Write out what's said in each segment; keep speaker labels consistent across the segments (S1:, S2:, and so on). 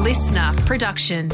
S1: listener production.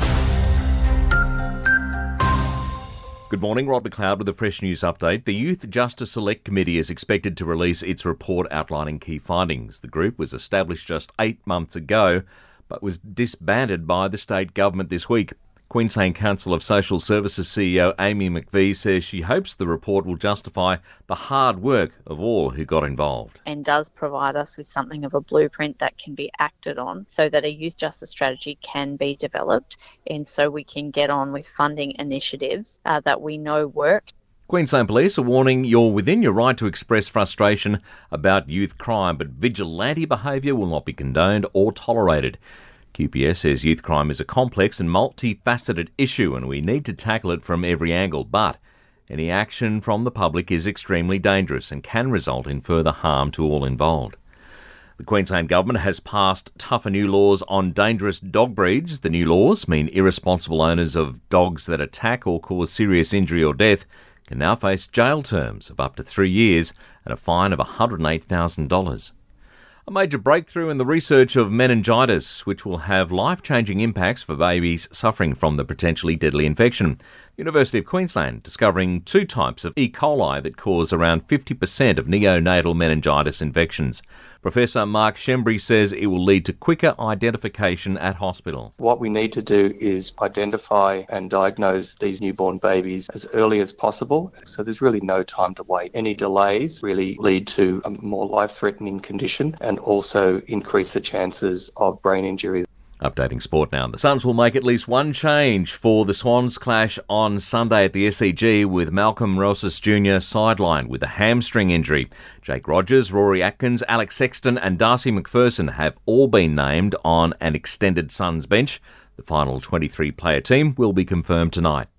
S2: Good morning, Rod McLeod with a fresh news update. The Youth Justice Select Committee is expected to release its report outlining key findings. The group was established just 8 months ago, but was disbanded by the state government this week. Queensland Council of Social Services CEO Amy McVie says she hopes the report will justify the hard work of all who got involved.
S3: And does provide us with something of a blueprint that can be acted on so that a youth justice strategy can be developed and so we can get on with funding initiatives that we know work.
S2: Queensland Police are warning you're within your right to express frustration about youth crime, but vigilante behaviour will not be condoned or tolerated. QPS says youth crime is a complex and multifaceted issue and we need to tackle it from every angle, but any action from the public is extremely dangerous and can result in further harm to all involved. The Queensland Government has passed tougher new laws on dangerous dog breeds. The new laws mean irresponsible owners of dogs that attack or cause serious injury or death can now face jail terms of up to 3 years and a fine of $108,000. A major breakthrough in the research of meningitis, which will have life-changing impacts for babies suffering from the potentially deadly infection. The University of Queensland discovering 2 types of E. coli that cause around 50% of neonatal meningitis infections. Professor Mark Schembri says it will lead to quicker identification at hospital.
S4: What we need to do is identify and diagnose these newborn babies as early as possible. So there's really no time to wait. Any delays really lead to a more life-threatening condition and also increase the chances of brain injury.
S2: Updating sport now. The Suns will make at least one change for the Swans clash on Sunday at the SCG with Malcolm Rosas Jr. sidelined with a hamstring injury. Jake Rogers, Rory Atkins, Alex Sexton and Darcy McPherson have all been named on an extended Suns bench. The final 23-player team will be confirmed tonight.